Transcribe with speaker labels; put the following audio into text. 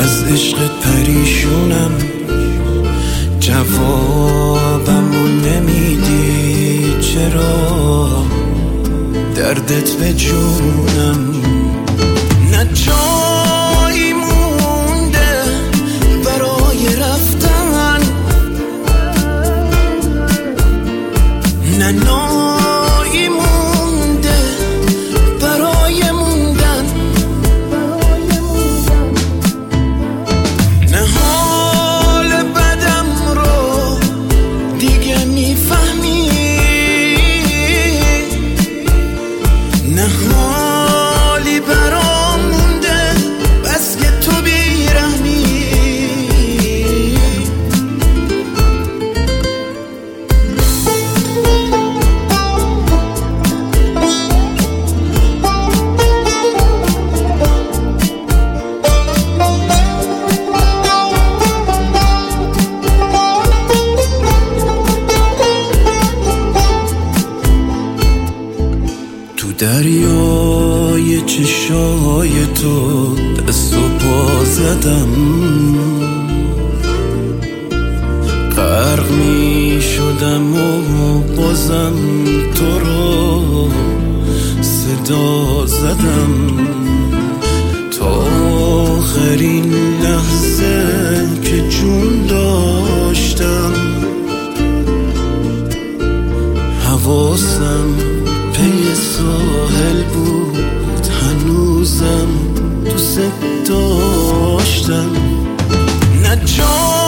Speaker 1: از عشقت پریشونم، جوابمو نمیدی چرا؟ دردت به جونم، نه جایی مونده برای رفتن، نه نایی مونده برای موندن، نه حال بدم رو دیگه میفهمی، نه حالی برام مونده بس که تو بیرحمی. دریای چشای تو دست و پا زدم، غرق می شدم و بازم تو رو صدا زدم، تا آخرین لحظه که جون داشتم، حواسم پی ساحل بود، هنوزم دوست داشتم، نه